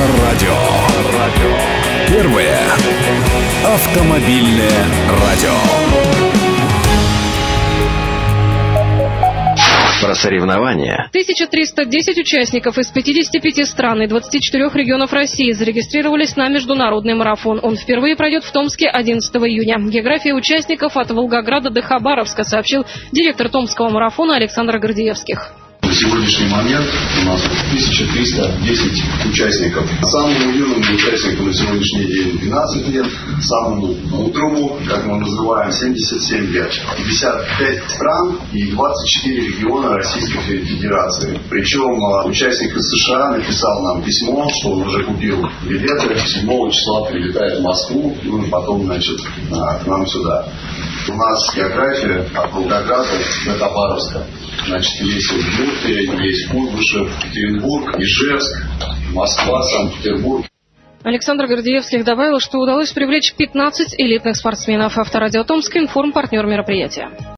Авторадио. Первое автомобильное радио. Про соревнования. 1310 участников из 55 стран и 24 регионов России зарегистрировались на международный марафон. Он впервые пройдет в Томске 11 июня. География участников от Волгограда до Хабаровска, сообщил директор Томского марафона Александр Гордеевских. На сегодняшний момент у нас 1310 участников. Самому юному участнику на сегодняшний день 12 лет, самому мудрому, как мы называем, 77 лет. 55 стран и 24 региона Российской Федерации. Причем участник из США написал нам письмо, что он уже купил билеты, 7 числа прилетает в Москву, и он потом, к нам сюда. У нас география от Волгограда до Хабаровска. Значит, есть Удмуртия, есть Куйбышев, Екатеринбург, Ижевск, Москва, Санкт-Петербург. Александр Гордеевских добавил, что удалось привлечь 15 элитных спортсменов. Авторадио Томск, информпартнер мероприятия.